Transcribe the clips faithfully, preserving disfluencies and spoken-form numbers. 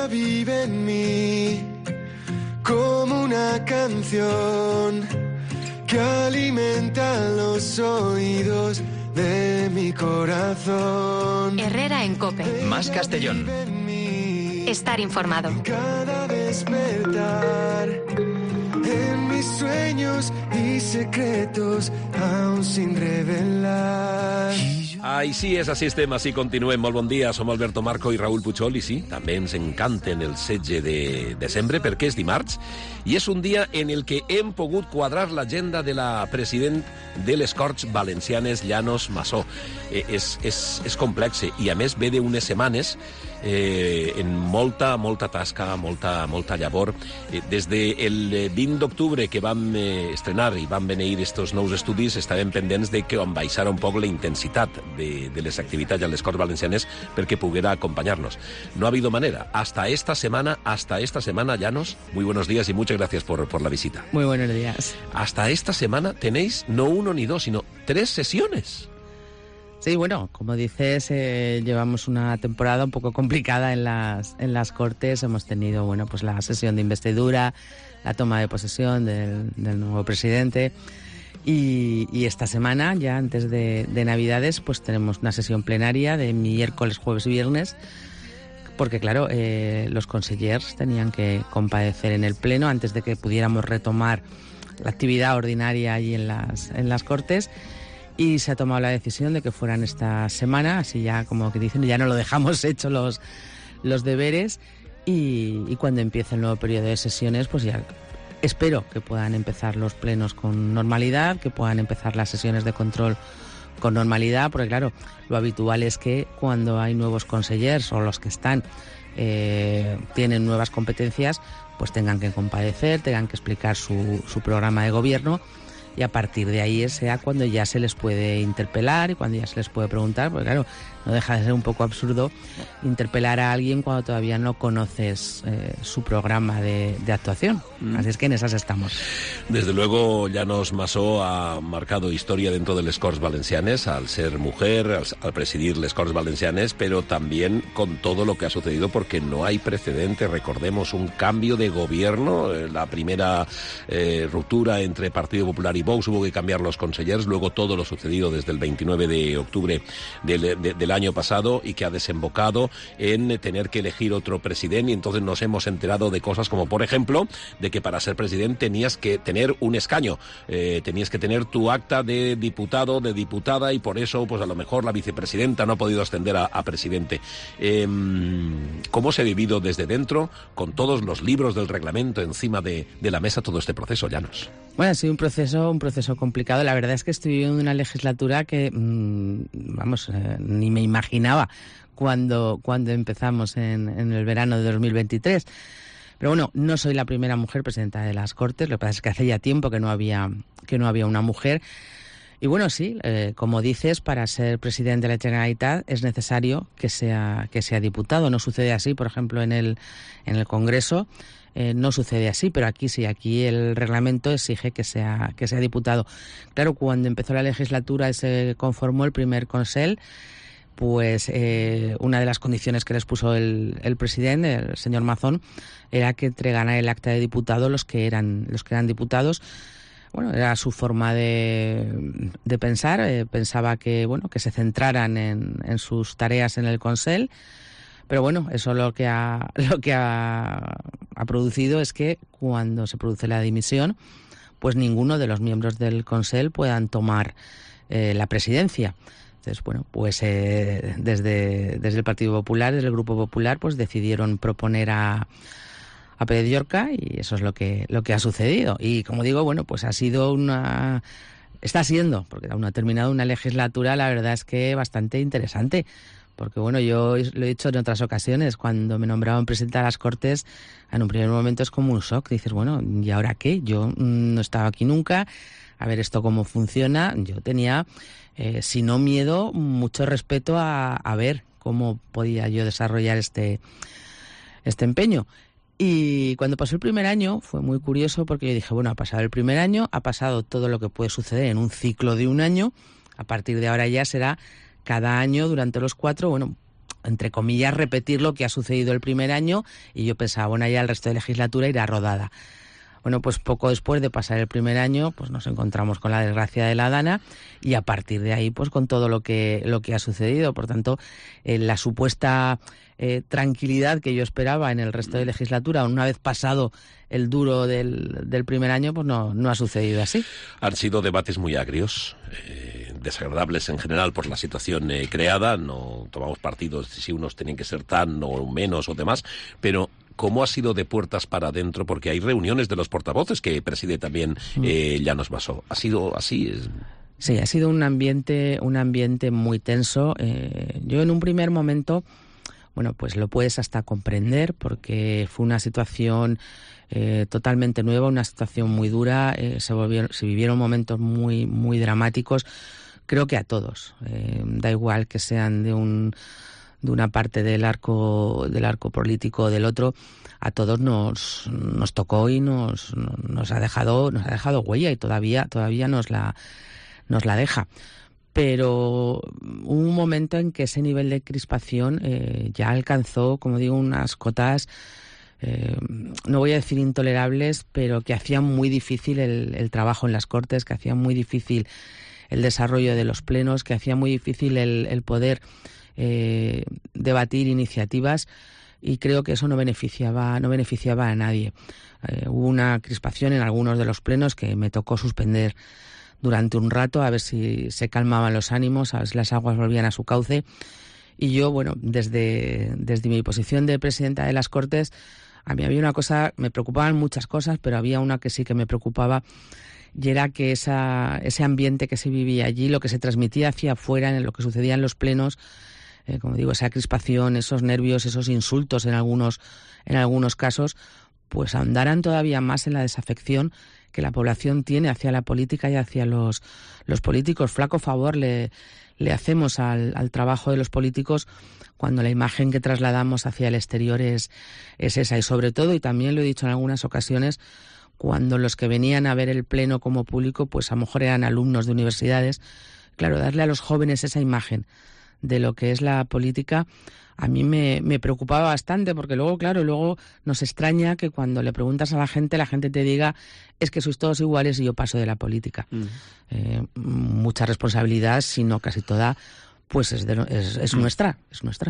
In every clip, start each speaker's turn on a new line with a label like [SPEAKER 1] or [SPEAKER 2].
[SPEAKER 1] vida vive en mí como una canción que alimenta los oídos de mi corazón.
[SPEAKER 2] Herrera en COPE.
[SPEAKER 3] Más Castellón.
[SPEAKER 2] Estar informado.
[SPEAKER 1] Cada despertar, en mis sueños y secretos aún sin revelar.
[SPEAKER 4] Ai, sí, és així estem, així continuem. Molt bon dia, som Alberto Marco i Raúl Puchol, i sí, també ens encanten el setze de desembre, perquè és dimarts, i és un dia en el que hem pogut quadrar l'agenda de la president de les Corts Valencianes, Llanos Massó. Eh, és, és, és complex, i a més ve d'unes setmanes eh, en molta, molta tasca, molta, molta llavor. Eh, des del vint d'octubre que vam eh, estrenar i vam beneir estos nous estudis, estàvem pendents de que em baixara un poc la intensitat de, de les activitats a les Corts Valencianes perquè poguera acompañarnos. No ha habido manera. Hasta esta semana, hasta esta semana, Llanos, muy buenos días y muchas gracias por, por la visita.
[SPEAKER 5] Muy buenos días.
[SPEAKER 4] Hasta esta semana tenéis no uno ni dos, sino tres sesiones.
[SPEAKER 5] Sí, bueno, como dices, eh, llevamos una temporada un poco complicada en las, en las Cortes. Hemos tenido, bueno, pues la sesión de investidura, la toma de posesión del, del nuevo presidente. Y, y esta semana, ya antes de, de Navidades, pues tenemos una sesión plenaria de miércoles, jueves y viernes, porque claro, eh, los consellers tenían que comparecer en el Pleno antes de que pudiéramos retomar la actividad ordinaria allí en las, en las Cortes, y se ha tomado la decisión de que fueran esta semana, así ya como que dicen, ya no lo dejamos hecho los, los deberes, y, y cuando empiece el nuevo periodo de sesiones, pues ya espero que puedan empezar los plenos con normalidad, que puedan empezar las sesiones de control con normalidad, porque claro, lo habitual es que cuando hay nuevos consellers o los que están eh, tienen nuevas competencias, pues tengan que comparecer, tengan que explicar su, su programa de gobierno, y a partir de ahí sea cuando ya se les puede interpelar y cuando ya se les puede preguntar, porque claro, no deja de ser un poco absurdo interpelar a alguien cuando todavía no conoces eh, su programa de, de actuación. Mm. Así es que en esas estamos.
[SPEAKER 4] Desde luego, Llanos Massó ha marcado historia dentro de les Corts Valencianes al ser mujer, al, al presidir les Corts Valencianes, pero también con todo lo que ha sucedido, porque no hay precedente. Recordemos un cambio de gobierno, eh, la primera eh, ruptura entre Partido Popular y Vox, hubo que cambiar los consellers, luego todo lo sucedido desde el veintinueve de octubre del, de, del año pasado, y que ha desembocado en tener que elegir otro presidente, y entonces nos hemos enterado de cosas como, por ejemplo, de que para ser presidente tenías que tener un escaño, eh, tenías que tener tu acta de diputado, de diputada, y por eso pues a lo mejor la vicepresidenta no ha podido ascender a, a presidente. Eh, ¿Cómo se ha vivido desde dentro, con todos los libros del reglamento encima de, de la mesa, todo este proceso, Llanos?
[SPEAKER 5] Bueno, ha sido un proceso, un proceso complicado. La verdad es que estoy viviendo una legislatura que, mmm, vamos, eh, ni me imaginaba cuando, cuando empezamos en, en el verano de dos mil veintitrés. Pero bueno, no soy la primera mujer presidenta de las Cortes, lo que pasa es que hace ya tiempo que no había, que no había una mujer. Y bueno, sí, eh, como dices, para ser presidente de la Generalitat es necesario que sea, que sea diputado. No sucede así, por ejemplo, en el, en el Congreso. Eh, no sucede así, pero aquí sí, aquí el reglamento exige que sea, que sea diputado. Claro, cuando empezó la legislatura y se conformó el primer Consell, pues eh, una de las condiciones que les puso el, el presidente, el señor Mazón, era que entregaran el acta de diputado los que eran, los que eran diputados. Bueno, era su forma de, de pensar. Eh, pensaba que, bueno, que se centraran en, en sus tareas en el Consell. Pero bueno, eso lo que ha lo que ha, ha producido es que cuando se produce la dimisión, pues ninguno de los miembros del Consell puedan tomar eh, la presidencia. Entonces, bueno, pues eh, desde, desde el Partido Popular, desde el Grupo Popular, pues decidieron proponer a, a Pérez Llorca, y eso es lo que lo que ha sucedido. Y como digo, bueno, pues ha sido una... Está siendo, porque aún no ha terminado, una legislatura, la verdad es que bastante interesante. Porque bueno, yo lo he dicho en otras ocasiones, cuando me nombraban presidenta de las Cortes, en un primer momento es como un shock. Dices, bueno, ¿y ahora qué? Yo no he estado aquí nunca, a ver esto cómo funciona. Yo tenía, eh, si no miedo, mucho respeto a, a ver cómo podía yo desarrollar este, este empeño. Y cuando pasó el primer año fue muy curioso, porque yo dije, bueno, ha pasado el primer año, ha pasado todo lo que puede suceder en un ciclo de un año, a partir de ahora ya será... Cada año, durante los cuatro, bueno, entre comillas, repetir lo que ha sucedido el primer año, y yo pensaba, bueno, ya el resto de legislatura irá rodada. Bueno, pues poco después de pasar el primer año, pues nos encontramos con la desgracia de la Dana, y a partir de ahí, pues con todo lo que lo que ha sucedido. Por tanto, eh, la supuesta eh, tranquilidad que yo esperaba en el resto de legislatura, una vez pasado el duro del, del primer año, pues no, no ha sucedido así.
[SPEAKER 4] Han sido debates muy agrios, eh, desagradables en general por la situación eh, creada. No tomamos partidos si unos tienen que ser tan o menos o demás, pero ¿cómo ha sido de puertas para adentro? Porque hay reuniones de los portavoces que preside también eh, Llanos Masó. ¿Ha sido así? Es...
[SPEAKER 5] Sí, ha sido un ambiente, un ambiente muy tenso. Eh, yo en un primer momento, bueno, pues lo puedes hasta comprender, porque fue una situación eh, totalmente nueva, una situación muy dura. Eh, se, volvieron, se vivieron momentos muy, muy dramáticos. Creo que a todos. Eh, da igual que sean de un... de una parte del arco del arco político o del otro, a todos nos nos tocó y nos nos ha dejado nos ha dejado huella, y todavía todavía nos la nos la deja. Pero hubo un momento en que ese nivel de crispación eh, ya alcanzó, como digo, unas cotas, eh, no voy a decir intolerables, pero que hacían muy difícil el, el trabajo en las Cortes, que hacían muy difícil el desarrollo de los plenos, que hacía muy difícil el, el poder Eh, debatir iniciativas, y creo que eso no beneficiaba no beneficiaba a nadie. Eh, hubo una crispación en algunos de los plenos que me tocó suspender durante un rato, a ver si se calmaban los ánimos, a ver si las aguas volvían a su cauce. Y yo, bueno, desde, desde mi posición de presidenta de las Cortes, a mí había una cosa, me preocupaban muchas cosas, pero había una que sí que me preocupaba, y era que esa, ese ambiente que se vivía allí, lo que se transmitía hacia afuera, en lo que sucedía en los plenos, Eh, como digo, esa crispación, esos nervios, esos insultos en algunos, en algunos casos, pues ahondaran todavía más en la desafección que la población tiene hacia la política y hacia los, los políticos. Flaco favor le, le hacemos al, al trabajo de los políticos cuando la imagen que trasladamos hacia el exterior es, es esa. Y sobre todo, y también lo he dicho en algunas ocasiones, cuando los que venían a ver el pleno como público, pues a lo mejor eran alumnos de universidades. Claro, darle a los jóvenes esa imagen de lo que es la política, a mí me, me preocupaba bastante, porque luego, claro, luego nos extraña que cuando le preguntas a la gente, la gente te diga, es que sois todos iguales y yo paso de la política. Mm. Eh, mucha responsabilidad, si no casi toda, pues es, de, es, es nuestra, es nuestra.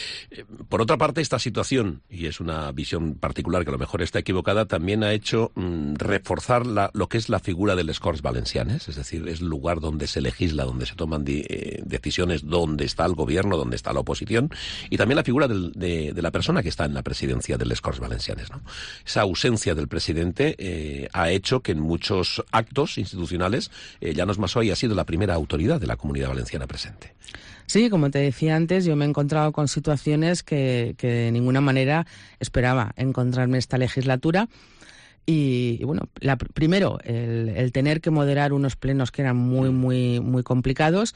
[SPEAKER 4] Por otra parte, esta situación, y es una visión particular que a lo mejor está equivocada, también ha hecho mmm, reforzar la, lo que es la figura de les Corts Valencianes, es decir, es el lugar donde se legisla, donde se toman di, eh, decisiones, donde está el gobierno, donde está la oposición, y también la figura del, de, de la persona que está en la presidencia de les Corts Valencianes, ¿no? Esa ausencia del presidente eh, ha hecho que en muchos actos institucionales eh, Llanos Masó haya sido la primera autoridad de la Comunidad Valenciana presente.
[SPEAKER 5] Sí, como te decía antes, yo me he encontrado con situaciones que, que de ninguna manera esperaba encontrarme esta legislatura. Y, y bueno, la, primero, el, el tener que moderar unos plenos que eran muy, muy, muy complicados.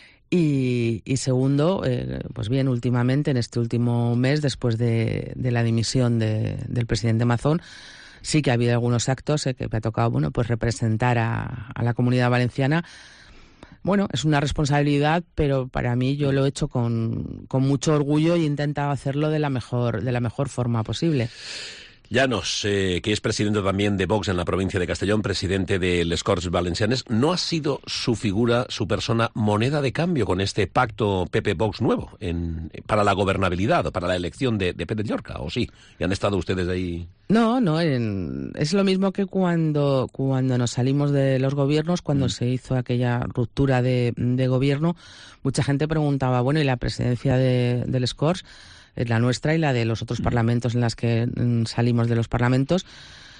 [SPEAKER 5] Y, y segundo, eh, pues bien, últimamente, en este último mes, después de, de la dimisión de, del presidente Mazón, sí que ha habido algunos actos eh, que me ha tocado, bueno, pues representar a, a la Comunidad Valenciana. Bueno, es una responsabilidad, pero para mí yo lo he hecho con, con mucho orgullo y he intentado hacerlo de la mejor, de la mejor forma posible.
[SPEAKER 4] Llanos, eh, que es presidente también de Vox en la provincia de Castellón, presidente de les Corts Valencianes, ¿no ha sido su figura, su persona, moneda de cambio con este pacto P P-Vox nuevo en, para la gobernabilidad o para la elección de, de Pérez Llorca? ¿O sí? ¿Y han estado ustedes ahí?
[SPEAKER 5] No, no, en, es lo mismo que cuando, cuando nos salimos de los gobiernos, cuando mm. se hizo aquella ruptura de, de gobierno, mucha gente preguntaba, bueno, ¿y la presidencia de, de les Corts? La nuestra y la de los otros parlamentos en las que salimos de los parlamentos.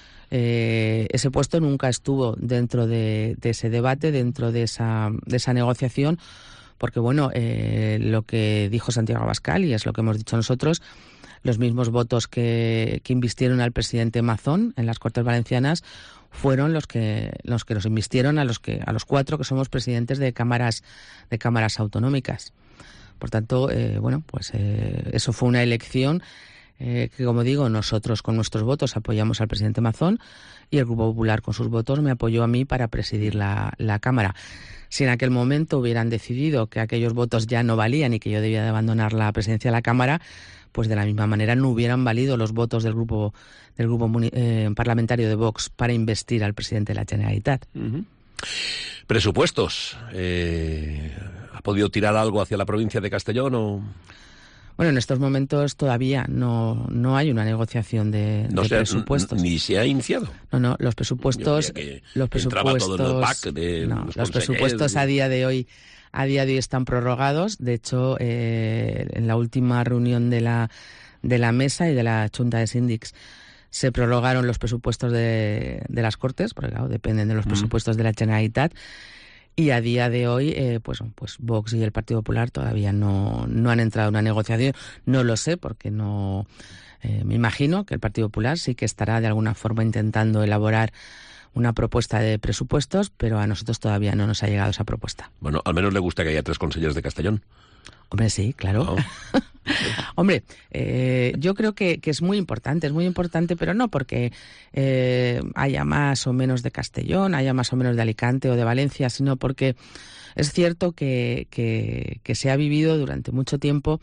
[SPEAKER 5] Eh, ese puesto nunca estuvo dentro de, de ese debate, dentro de esa, de esa negociación, porque bueno, eh, lo que dijo Santiago Abascal, y es lo que hemos dicho nosotros, los mismos votos que, que invistieron al presidente Mazón en las Cortes Valencianas fueron los que los que nos invistieron a los que a los cuatro que somos presidentes de cámaras de cámaras autonómicas. Por tanto, eh, bueno, pues eh, eso fue una elección eh, que como digo, nosotros con nuestros votos apoyamos al presidente Mazón y el Grupo Popular con sus votos me apoyó a mí para presidir la, la Cámara. Si en aquel momento hubieran decidido que aquellos votos ya no valían y que yo debía de abandonar la presidencia de la Cámara, pues de la misma manera no hubieran valido los votos del grupo del grupo eh, parlamentario de Vox para investir al presidente de la Generalitat.
[SPEAKER 4] Uh-huh. Presupuestos. Eh, ¿Ha podido tirar algo hacia la provincia de Castellón o...?
[SPEAKER 5] Bueno, en estos momentos todavía no, no hay una negociación de,
[SPEAKER 4] no
[SPEAKER 5] de
[SPEAKER 4] se ha,
[SPEAKER 5] presupuestos.
[SPEAKER 4] Ni se ha iniciado.
[SPEAKER 5] No, no, los presupuestos... los presupuestos,
[SPEAKER 4] todo el pack de
[SPEAKER 5] no,
[SPEAKER 4] los,
[SPEAKER 5] los presupuestos a día de hoy a día de hoy están prorrogados. De hecho, eh, en la última reunión de la, de la mesa y de la Junta de Síndics se prorrogaron los presupuestos de, de las Cortes, porque claro, dependen de los presupuestos mm. de la Generalitat. Y a día de hoy, eh, pues, pues Vox y el Partido Popular todavía no, no han entrado en una negociación. No lo sé, porque no eh, me imagino que el Partido Popular sí que estará de alguna forma intentando elaborar una propuesta de presupuestos, pero a nosotros todavía no nos ha llegado esa propuesta.
[SPEAKER 4] Bueno, al menos le gusta que haya tres consejeros de Castellón.
[SPEAKER 5] Hombre, sí, claro. Oh. Hombre, eh, yo creo que, que es muy importante, es muy importante, pero no porque eh, haya más o menos de Castellón, haya más o menos de Alicante o de Valencia, sino porque es cierto que, que, que se ha vivido durante mucho tiempo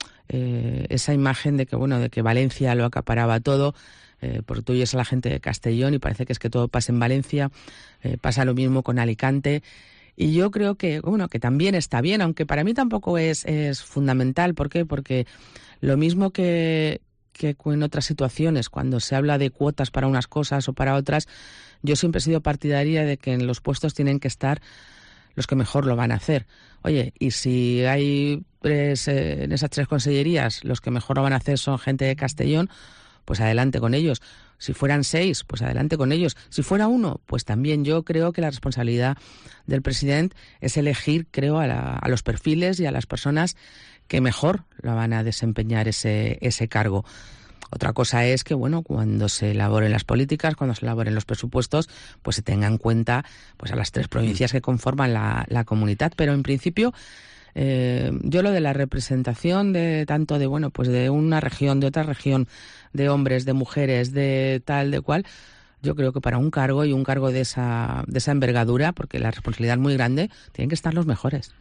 [SPEAKER 5] eh, esa imagen de que, bueno, de que Valencia lo acaparaba todo, eh, porque tú oyes a la gente de Castellón y parece que es que todo pasa en Valencia, eh, pasa lo mismo con Alicante. Y yo creo que, bueno, que también está bien, aunque para mí tampoco es, es fundamental. ¿Por qué? Porque lo mismo que, que en otras situaciones, cuando se habla de cuotas para unas cosas o para otras, yo siempre he sido partidaria de que en los puestos tienen que estar los que mejor lo van a hacer. Oye, y si hay tres, eh, en esas tres consellerías los que mejor lo van a hacer son gente de Castellón, pues adelante con ellos. Si fueran seis, pues adelante con ellos. Si fuera uno, pues también. Yo creo que la responsabilidad del presidente es elegir, creo, a, la, a los perfiles y a las personas que mejor lo van a desempeñar ese, ese cargo. Otra cosa es que, bueno, cuando se elaboren las políticas, cuando se elaboren los presupuestos, pues se tenga en cuenta pues a las tres provincias que conforman la, la comunidad. Pero en principio, eh, yo lo de la representación de tanto de, bueno, pues de una región, de otra región, de hombres, de mujeres, de tal, de cual, yo creo que para un cargo y un cargo de esa, de esa envergadura, porque la responsabilidad es muy grande, tienen que estar los mejores.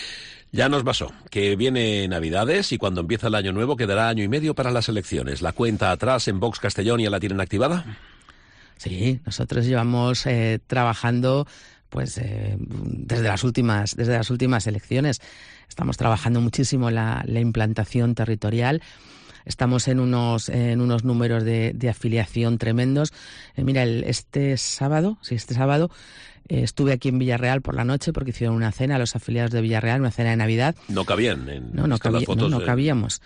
[SPEAKER 4] Ya nos pasó, que viene Navidades y cuando empieza el año nuevo quedará año y medio para las elecciones. ¿La cuenta atrás en Vox Castellón ya la tienen activada?
[SPEAKER 5] Sí, nosotros llevamos eh, trabajando pues eh, desde las últimas desde las últimas elecciones. Estamos trabajando muchísimo la, la implantación territorial. Estamos en unos en unos números de, de afiliación tremendos. Eh, mira, el, este sábado, sí, este sábado eh, estuve aquí en Villarreal por la noche porque hicieron una cena los afiliados de Villarreal, una cena de Navidad.
[SPEAKER 4] No cabían en
[SPEAKER 5] no, no, cabía,
[SPEAKER 4] fotos,
[SPEAKER 5] no, no
[SPEAKER 4] eh.
[SPEAKER 5] cabíamos.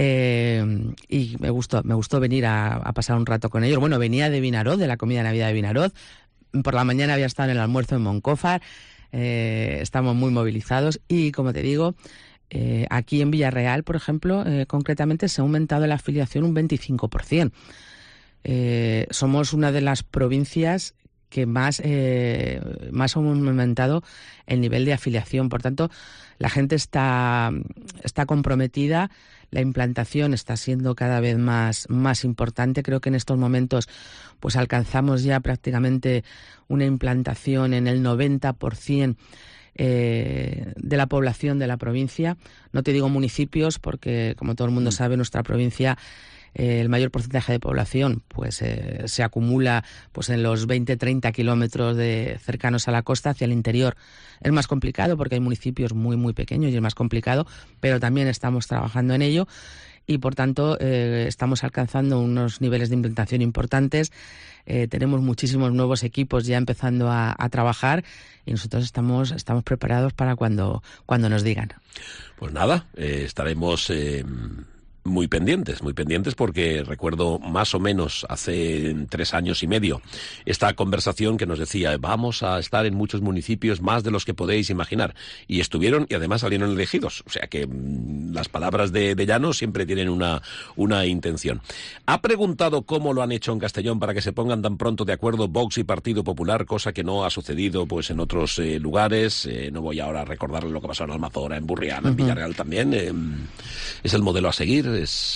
[SPEAKER 5] Eh, y me gustó, me gustó venir a, a pasar un rato con ellos. Bueno, venía de Vinaroz, de la comida de Navidad de Vinaroz. Por la mañana había estado en el almuerzo en Moncófar. Eh, estamos muy movilizados y, como te digo, Eh, aquí en Villarreal, por ejemplo, eh, concretamente se ha aumentado la afiliación un veinticinco por ciento. Eh, somos una de las provincias que más, eh, más han aumentado el nivel de afiliación. Por tanto, la gente está, está comprometida, la implantación está siendo cada vez más, más importante. Creo que en estos momentos pues alcanzamos ya prácticamente una implantación en el noventa por ciento Eh, de la población de la provincia. No te digo municipios porque, como todo el mundo sabe, nuestra provincia, eh, el mayor porcentaje de población pues eh, se acumula pues en los veinte a treinta kilómetros de, cercanos a la costa, hacia el interior. Es más complicado porque hay municipios muy, muy pequeños y es más complicado, pero también estamos trabajando en ello y, por tanto, eh, estamos alcanzando unos niveles de implantación importantes. Eh, tenemos muchísimos nuevos equipos ya empezando a, a trabajar y nosotros estamos estamos preparados para cuando cuando nos digan.
[SPEAKER 4] Pues nada, eh, estaremos eh, muy pendientes, muy pendientes porque recuerdo más o menos hace tres años y medio esta conversación que nos decía vamos a estar en muchos municipios más de los que podéis imaginar y estuvieron y además salieron elegidos, o sea que mmm, las palabras de, de Llanos siempre tienen una, una intención. ¿Ha preguntado cómo lo han hecho en Castellón para que se pongan tan pronto de acuerdo Vox y Partido Popular, cosa que no ha sucedido pues en otros eh, lugares? Eh, no voy ahora a recordarle lo que pasó en Almazora, en Burriana, uh-huh. en Villarreal también. Eh, ¿Es el modelo a seguir? Es...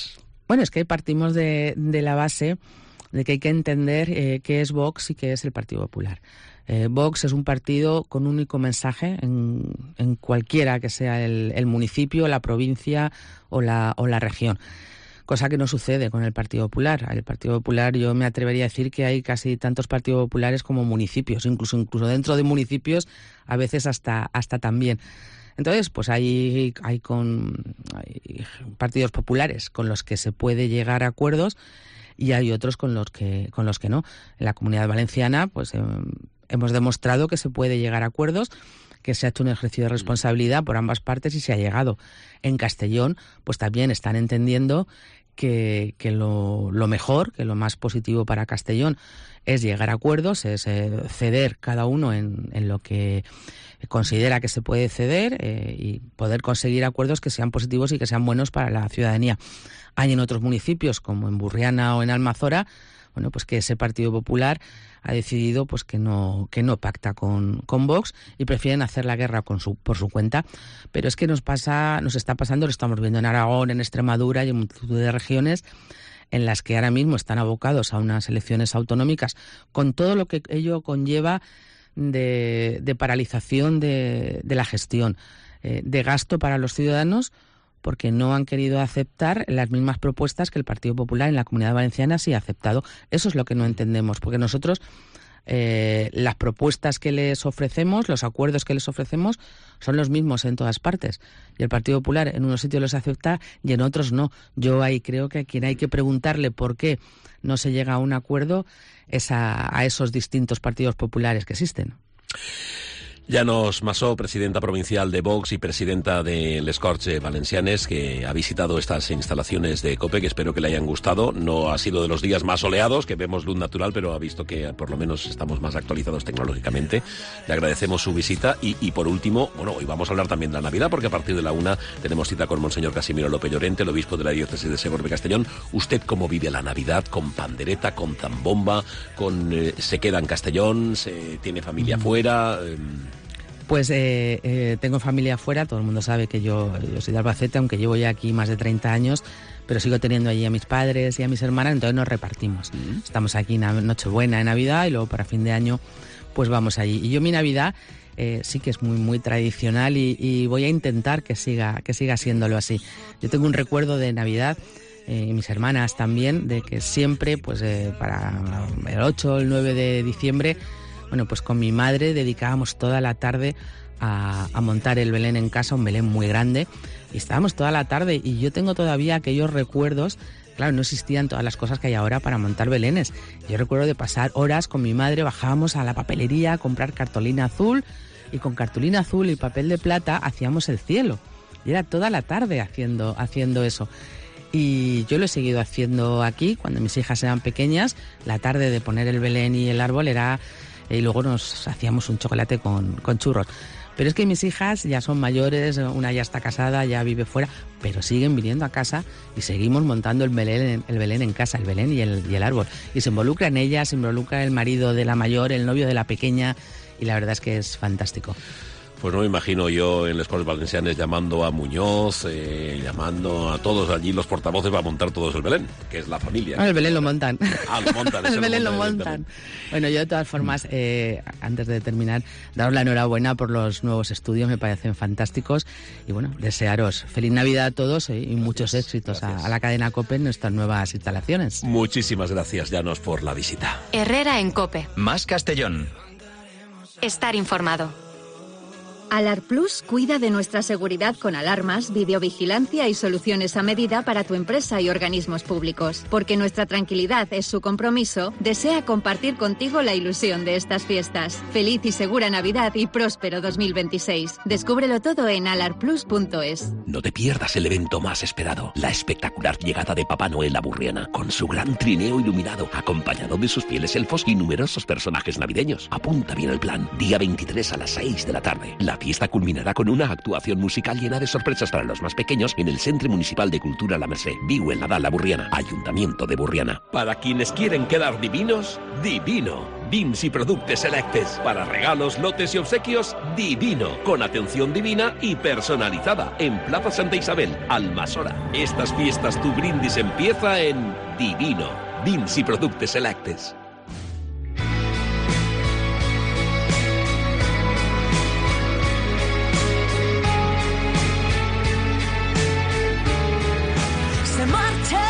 [SPEAKER 5] Bueno, es que partimos de, de la base de que hay que entender eh, qué es Vox y qué es el Partido Popular. Eh, Vox es un partido con un único mensaje en, en cualquiera que sea el, el municipio, la provincia o la, o la región. Cosa que no sucede con el Partido Popular. El Partido Popular, yo me atrevería a decir que hay casi tantos partidos populares como municipios, incluso incluso dentro de municipios a veces hasta hasta también. Entonces, pues hay hay con hay partidos populares con los que se puede llegar a acuerdos y hay otros con los que con los que no. En la Comunidad Valenciana, pues eh, hemos demostrado que se puede llegar a acuerdos, que se ha hecho un ejercicio de responsabilidad por ambas partes y se ha llegado. En Castellón, pues también están entendiendo que, que lo, lo mejor, que lo más positivo para Castellón es llegar a acuerdos, es eh, ceder cada uno en, en lo que considera que se puede ceder eh, y poder conseguir acuerdos que sean positivos y que sean buenos para la ciudadanía. Hay en otros municipios, como en Burriana o en Almazora, bueno, pues que ese Partido Popular ha decidido pues que no que no pacta con, con Vox y prefieren hacer la guerra con su, por su cuenta. Pero es que nos pasa, nos está pasando, lo estamos viendo en Aragón, en Extremadura y en multitud de regiones en las que ahora mismo están abocados a unas elecciones autonómicas con todo lo que ello conlleva de, de paralización de, de la gestión, eh, de gasto para los ciudadanos, porque no han querido aceptar las mismas propuestas que el Partido Popular en la Comunidad Valenciana sí ha aceptado. Eso es lo que no entendemos, porque nosotros eh, las propuestas que les ofrecemos, los acuerdos que les ofrecemos, son los mismos en todas partes. Y el Partido Popular en unos sitios los acepta y en otros no. Yo ahí creo que a quien hay que preguntarle por qué no se llega a un acuerdo es a, a esos distintos partidos populares que existen.
[SPEAKER 4] Llanos Massó, presidenta provincial de Vox y presidenta de Les Corts Valencianes, que ha visitado estas instalaciones de COPE, que espero que le hayan gustado. No ha sido de los días más soleados, que vemos luz natural, pero ha visto que por lo menos estamos más actualizados tecnológicamente. Le agradecemos su visita y, y por último, bueno, hoy vamos a hablar también de la Navidad, porque a partir de la una tenemos cita con Monseñor Casimiro López Llorente, el obispo de la diócesis de Segorbe-Castellón. ¿Usted cómo vive la Navidad? ¿Con pandereta, con zambomba, con eh, se queda en Castellón, se tiene familia afuera? Eh,
[SPEAKER 5] Pues eh, eh, tengo familia afuera, todo el mundo sabe que yo, yo soy de Albacete, aunque llevo ya aquí más de treinta años, pero sigo teniendo allí a mis padres y a mis hermanas, entonces nos repartimos. Mm. Estamos aquí en Nochebuena, en Navidad, y luego para fin de año pues vamos allí. Y yo mi Navidad eh, sí que es muy muy tradicional y, y voy a intentar que siga, que siga siéndolo así. Yo tengo un recuerdo de Navidad, eh, y mis hermanas también, de que siempre pues eh, para el ocho o el nueve de diciembre, bueno, pues con mi madre dedicábamos toda la tarde a, a montar el Belén en casa, un Belén muy grande, y estábamos toda la tarde, y yo tengo todavía aquellos recuerdos. Claro, no existían todas las cosas que hay ahora para montar belenes. Yo recuerdo de pasar horas con mi madre, bajábamos a la papelería a comprar cartulina azul, y con cartulina azul y papel de plata hacíamos el cielo. Y era toda la tarde haciendo, haciendo eso. Y yo lo he seguido haciendo aquí, cuando mis hijas eran pequeñas. La tarde de poner el Belén y el árbol era... y luego nos hacíamos un chocolate con, con churros. Pero es que mis hijas ya son mayores, una ya está casada, ya vive fuera, pero siguen viniendo a casa y seguimos montando el Belén, el Belén en casa, el Belén y el, y el árbol. Y se involucra en ella, se involucra el marido de la mayor, el novio de la pequeña, y la verdad es que es fantástico.
[SPEAKER 4] Pues no me imagino yo en Les Corts Valencianes llamando a Muñoz, eh, llamando a todos allí los portavoces para montar todos el Belén, que es la familia.
[SPEAKER 5] Ah, el Belén lo montan.
[SPEAKER 4] Ah, lo montan.
[SPEAKER 5] el Belén lo montan. Bueno, yo de todas formas, eh, antes de terminar, daros la enhorabuena por los nuevos estudios, me parecen fantásticos. Y bueno, desearos feliz Navidad a todos eh, y muchos éxitos a, a la cadena COPE en nuestras nuevas instalaciones.
[SPEAKER 4] Muchísimas gracias, Llanos, por la visita.
[SPEAKER 2] Herrera en COPE.
[SPEAKER 3] Más Castellón.
[SPEAKER 2] Estar informado.
[SPEAKER 6] Alar Plus cuida de nuestra seguridad con alarmas, videovigilancia y soluciones a medida para tu empresa y organismos públicos. Porque nuestra tranquilidad es su compromiso, desea compartir contigo la ilusión de estas fiestas. Feliz y segura Navidad y próspero dos mil veintiséis. Descúbrelo todo en alar plus punto es.
[SPEAKER 7] No te pierdas el evento más esperado, la espectacular llegada de Papá Noel a Burriana, con su gran trineo iluminado, acompañado de sus fieles elfos y numerosos personajes navideños. Apunta bien el plan, día veintitrés a las seis de la tarde. La fiesta culminará con una actuación musical llena de sorpresas para los más pequeños en el Centre Municipal de Cultura La Mercè. Viu en Nadal, La Burriana, Ayuntamiento de Burriana. Para quienes quieren quedar divinos, divino. Vins y productos selectes. Para regalos, lotes y obsequios, divino. Con atención divina y personalizada. En Plaza Santa Isabel, Almasora. Estas fiestas tu brindis empieza en divino. Vins y productos selectes.
[SPEAKER 3] Se marcha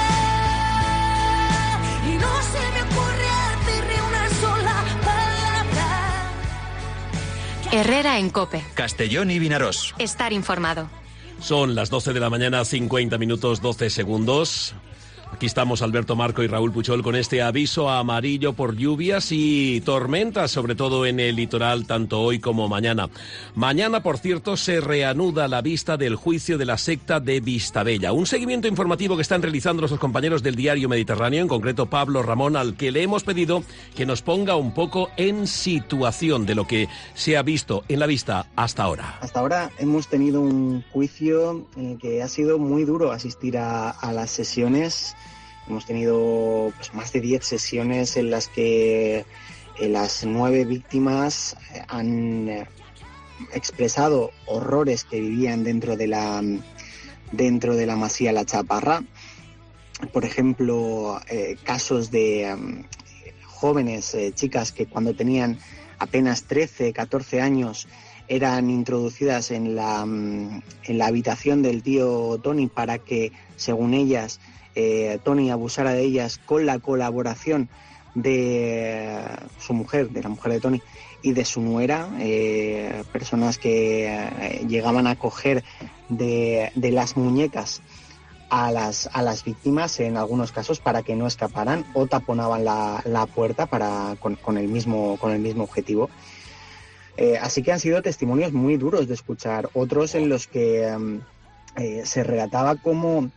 [SPEAKER 3] y no se me ocurre decirle una sola palabra.
[SPEAKER 2] Herrera en COPE.
[SPEAKER 8] Castellón y Vinaròs.
[SPEAKER 2] Estar informado.
[SPEAKER 4] Son las doce de la mañana, cincuenta minutos, doce segundos. Aquí estamos Alberto Marco y Raúl Puchol con este aviso amarillo por lluvias y tormentas, sobre todo en el litoral, tanto hoy como mañana. Mañana, por cierto, se reanuda la vista del juicio de la secta de Vistabella. Un seguimiento informativo que están realizando nuestros compañeros del Diario Mediterráneo, en concreto Pablo Ramón, al que le hemos pedido que nos ponga un poco en situación de lo que se ha visto en la vista hasta ahora.
[SPEAKER 9] Hasta ahora hemos tenido un juicio en el que ha sido muy duro asistir a, a las sesiones. Hemos tenido pues, más de diez sesiones en las que eh, las nueve víctimas han eh, expresado horrores que vivían dentro de la dentro de la masía La Chaparra. Por ejemplo, eh, casos de um, jóvenes, eh, chicas que cuando tenían apenas trece, catorce años eran introducidas en la, um, en la habitación del tío Tony para que, según ellas, Eh, Tony abusara de ellas con la colaboración de su mujer, de la mujer de Tony y de su nuera, eh, personas que eh, llegaban a coger de, de las muñecas a las, a las víctimas en algunos casos para que no escaparan o taponaban la, la puerta para, con, con, el mismo, con el mismo objetivo. Eh, así que han sido testimonios muy duros de escuchar, otros en los que eh, se relataba cómo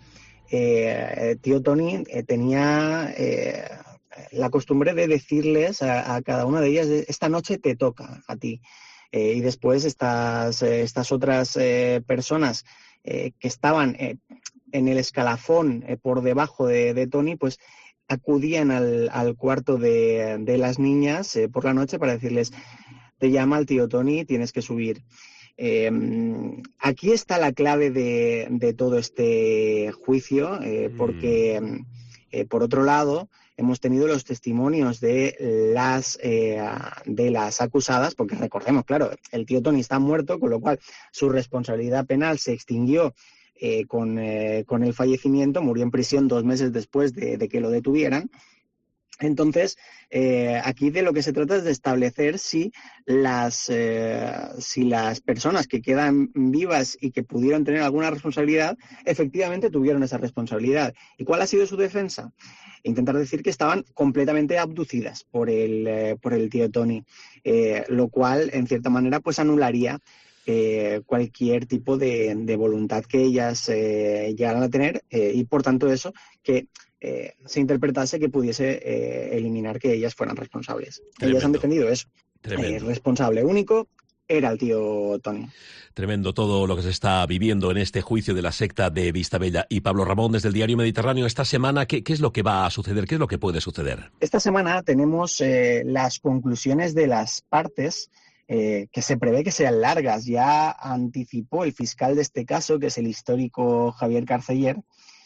[SPEAKER 9] Eh, tío Tony eh, tenía eh, la costumbre de decirles a, a cada una de ellas, esta noche te toca a ti. Eh, y después estas, eh, estas otras eh, personas eh, que estaban eh, en el escalafón eh, por debajo de, de Tony, pues acudían al, al cuarto de, de las niñas eh, por la noche para decirles, te llama el tío Tony, tienes que subir. Eh, aquí está la clave de, de todo este juicio, eh, porque eh, por otro lado hemos tenido los testimonios de las eh, de las acusadas, porque recordemos, claro, el tío Tony está muerto, con lo cual su responsabilidad penal se extinguió eh, con, eh, con el fallecimiento, murió en prisión dos meses después de, de que lo detuvieran. Entonces, eh, aquí de lo que se trata es de establecer si las, eh, si las personas que quedan vivas y que pudieron tener alguna responsabilidad, efectivamente tuvieron esa responsabilidad. ¿Y cuál ha sido su defensa? Intentar decir que estaban completamente abducidas por el, eh, por el tío Tony, eh, lo cual, en cierta manera, pues anularía eh, cualquier tipo de, de voluntad que ellas eh, llegaran a tener eh, y, por tanto, eso que Eh, se interpretase que pudiese eh, eliminar que ellas fueran responsables.
[SPEAKER 4] Tremendo.
[SPEAKER 9] Ellas han defendido eso.
[SPEAKER 4] Tremendo.
[SPEAKER 9] El responsable único era el tío Tony.
[SPEAKER 4] Tremendo todo lo que se está viviendo en este juicio de la secta de Vistabella. Y Pablo Ramón, desde el Diario Mediterráneo, esta semana, ¿qué, qué es lo que va a suceder? ¿Qué es lo que puede suceder?
[SPEAKER 9] Esta semana tenemos eh, las conclusiones de las partes eh, que se prevé que sean largas. Ya anticipó el fiscal de este caso, que es el histórico Javier Carceller,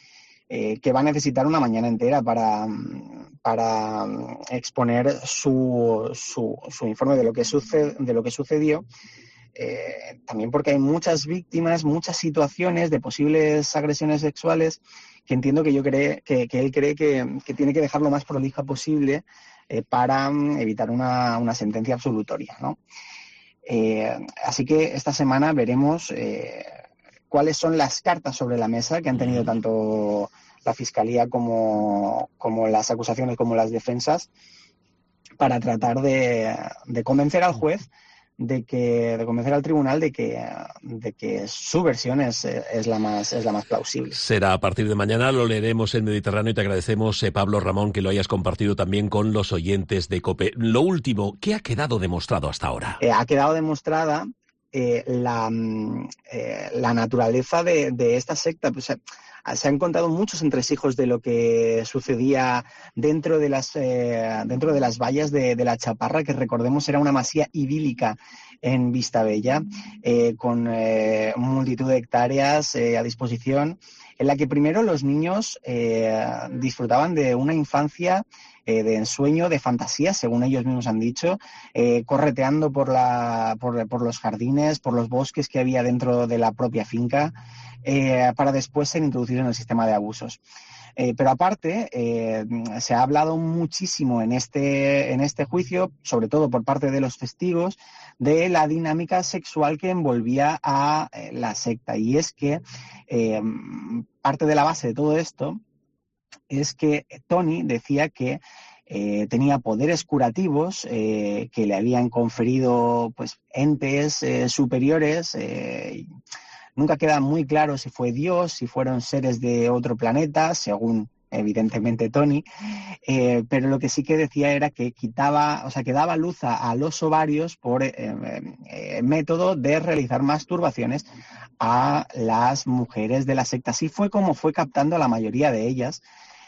[SPEAKER 9] Eh, que va a necesitar una mañana entera para, para exponer su, su, su informe de lo que, sucede, de lo que sucedió, eh, también porque hay muchas víctimas, muchas situaciones de posibles agresiones sexuales que entiendo que yo cree, que, que él cree que, que tiene que dejar lo más prolija posible eh, para evitar una, una sentencia absolutoria, ¿no? Eh, así que esta semana veremos eh, cuáles son las cartas sobre la mesa que han tenido tanto la Fiscalía como, como las acusaciones, como las defensas, para tratar de, de convencer al juez, de que de convencer al tribunal de que, de que su versión es, es, la más, es la más plausible.
[SPEAKER 4] Será a partir de mañana, lo leeremos en Mediterráneo y te agradecemos, eh, Pablo Ramón, que lo hayas compartido también con los oyentes de COPE. Lo último, ¿qué ha quedado demostrado hasta ahora?
[SPEAKER 9] Eh, ha quedado demostrada eh, la, eh, la naturaleza de, de esta secta. Pues, se han contado muchos entresijos de lo que sucedía dentro de las, eh, dentro de las vallas de, de la Chaparra, que recordemos era una masía idílica en Vistabella, eh, con eh, multitud de hectáreas eh, a disposición, en la que primero los niños eh, disfrutaban de una infancia eh, de ensueño, de fantasía, según ellos mismos han dicho, eh, correteando por, la, por, por los jardines, por los bosques que había dentro de la propia finca, eh, para después ser introducidos en el sistema de abusos. Eh, pero aparte, eh, se ha hablado muchísimo en este, en este juicio, sobre todo por parte de los testigos, de la dinámica sexual que envolvía a eh, la secta. Y es que eh, parte de la base de todo esto es que Tony decía que eh, tenía poderes curativos eh, que le habían conferido pues, entes eh, superiores. Eh, Nunca queda muy claro si fue Dios, si fueron seres de otro planeta, según evidentemente Tony, eh, pero lo que sí que decía era que quitaba, o sea, que daba luz a, a los ovarios por eh, eh, método de realizar masturbaciones a las mujeres de la secta. Así fue como fue captando a la mayoría de ellas,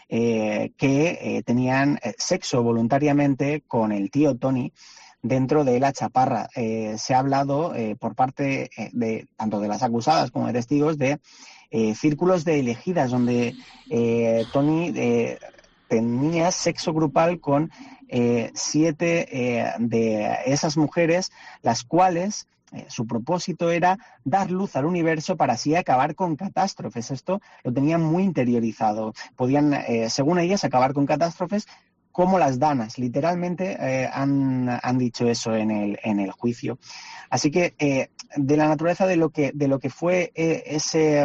[SPEAKER 9] eh, que eh, tenían sexo voluntariamente con el tío Tony dentro de la Chaparra. Eh, se ha hablado eh, por parte eh, de tanto de las acusadas como de testigos de eh, círculos de elegidas donde eh, Tony eh, tenía sexo grupal con eh, siete eh, de esas mujeres, las cuales eh, su propósito era dar luz al universo para así acabar con catástrofes. Esto lo tenían muy interiorizado. Podían, eh, según ellas, acabar con catástrofes como las danas, literalmente eh, han, han dicho eso en el, en el juicio. Así que eh, de la naturaleza de lo que, de lo que fue eh, ese,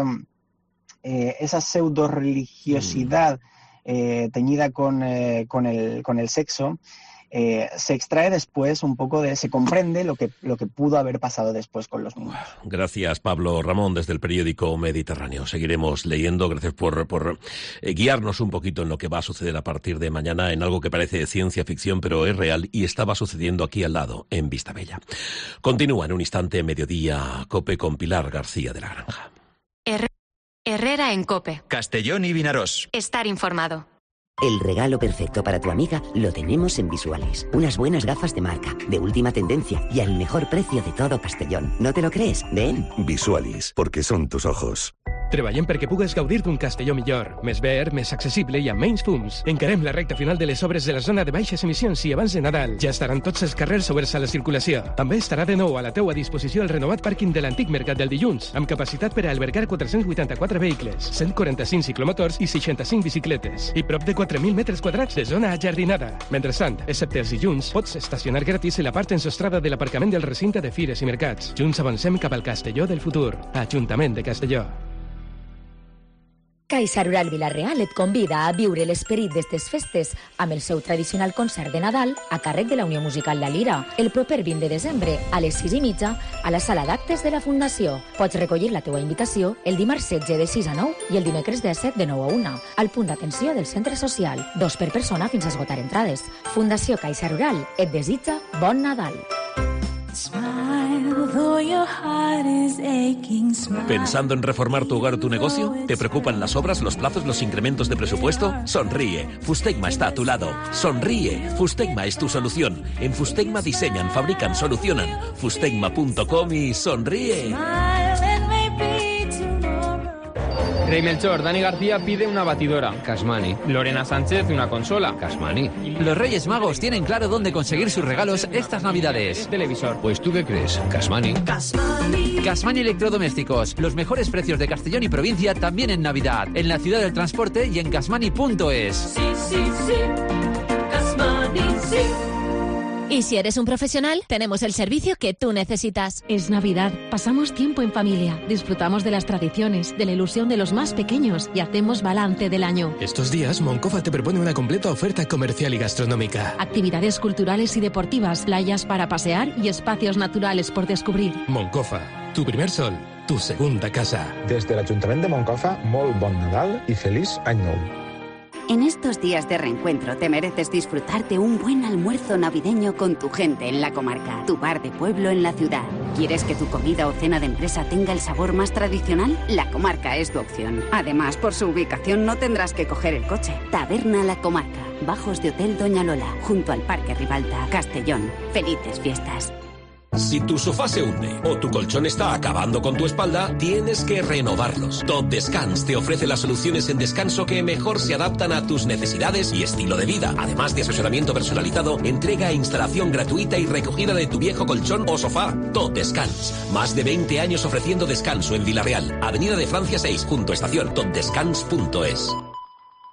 [SPEAKER 9] eh, esa pseudo religiosidad eh, teñida con, eh, con, el, con el sexo, eh, se extrae después un poco de, se comprende lo que, lo que pudo haber pasado después con los niños.
[SPEAKER 4] Gracias, Pablo Ramón, desde el periódico Mediterráneo. Seguiremos leyendo. Gracias por, por eh, guiarnos un poquito en lo que va a suceder a partir de mañana, en algo que parece ciencia ficción, pero es real y estaba sucediendo aquí al lado, en Vistabella. Continúa en un instante Mediodía COPE con Pilar García de la Granja.
[SPEAKER 2] Her- Herrera en COPE.
[SPEAKER 8] Castellón y Vinarós.
[SPEAKER 2] Estar informado.
[SPEAKER 10] El regalo perfecto para tu amiga lo tenemos en Visualis. Unas buenas gafas de marca, de última tendencia y al mejor precio de todo Castellón. ¿No te lo crees? Ven.
[SPEAKER 11] Visualis, porque son tus ojos.
[SPEAKER 12] Treballem perquè pugues gaudir d'un Castelló millor, més verd, més accessible i amb menys fums. Encarem la recta final de les obres de la zona de baixes emissions i abans de Nadal ja estaran tots els carrers oberts a la circulació. També estarà de nou a la teua disposició el renovat pàrquing de l'antic Mercat del Dilluns, amb capacitat per a albergar quatre-cents vuitanta-quatre vehicles, cent quaranta-cinc ciclomotors i seixanta-cinc bicicletes, i prop de quatre mil metres quadrats de zona ajardinada. Mentrestant, excepte els dilluns, pots estacionar gratis en la part ensostrada de l'aparcament del recinte de fires i mercats. Junts avancem cap al Castelló del futur. Ajuntament de Castelló.
[SPEAKER 13] Caixa Rural Vila-real et convida a viure l'esperit d'estes festes amb el seu tradicional concert de Nadal a càrrec de la Unió Musical La Lira el proper vint de desembre a les sis i mitja a la sala d'actes de la Fundació. Pots recollir la teua invitació el dimarts setze de sis a nou i el dimecres disset de nou a una al punt d'atenció del centre social. Dos per persona fins a esgotar entrades. Fundació Caixa Rural et desitja bon Nadal.
[SPEAKER 7] ¿Pensando en reformar tu hogar o tu negocio? ¿Te preocupan las obras, los plazos, los incrementos de presupuesto? Sonríe, Fustegma está a tu lado. Sonríe, Fustegma es tu solución. En Fustegma diseñan, fabrican, solucionan. Fustegma punto com y sonríe.
[SPEAKER 14] Rey Melchor, Dani García pide una batidora. Casmani. Lorena Sánchez una consola. Casmani.
[SPEAKER 15] Los Reyes Magos tienen claro dónde conseguir sus regalos estas Navidades.
[SPEAKER 14] Televisor.
[SPEAKER 15] Pues ¿tú qué crees? Casmani. Casmani. Casmani Electrodomésticos. Los mejores precios de Castellón y provincia también en Navidad. En la ciudad del transporte y en casmani punto es.
[SPEAKER 3] Sí, sí, sí. Casmani, sí. Y si eres un profesional, tenemos el servicio que tú necesitas.
[SPEAKER 16] Es Navidad, pasamos tiempo en familia, disfrutamos de las tradiciones, de la ilusión de los más pequeños y hacemos balance del año.
[SPEAKER 17] Estos días, Moncofa te propone una completa oferta comercial y gastronómica.
[SPEAKER 16] Actividades culturales y deportivas, playas para pasear y espacios naturales por descubrir.
[SPEAKER 17] Moncofa, tu primer sol, tu segunda casa.
[SPEAKER 18] Des de l'Ajuntament de Moncofa, molt bon Nadal i feliç any nou.
[SPEAKER 8] En estos días de reencuentro te mereces disfrutar de un buen almuerzo navideño con tu gente en la comarca, tu bar de pueblo en la ciudad. ¿Quieres que tu comida o cena de empresa tenga el sabor más tradicional? La Comarca es tu opción. Además, por su ubicación no tendrás que coger el coche. Taberna La Comarca, bajos de Hotel Doña Lola, junto al Parque Ribalta, Castellón. Felices fiestas.
[SPEAKER 7] Si tu sofá se hunde o tu colchón está acabando con tu espalda, tienes que renovarlos. Top Descans te ofrece las soluciones en descanso que mejor se adaptan a tus necesidades y estilo de vida. Además de asesoramiento personalizado, entrega e instalación gratuita y recogida de tu viejo colchón o sofá. Top Descans. Más de veinte años ofreciendo descanso en Villarreal, Avenida de Francia seis, junto a estación. top descans punto es.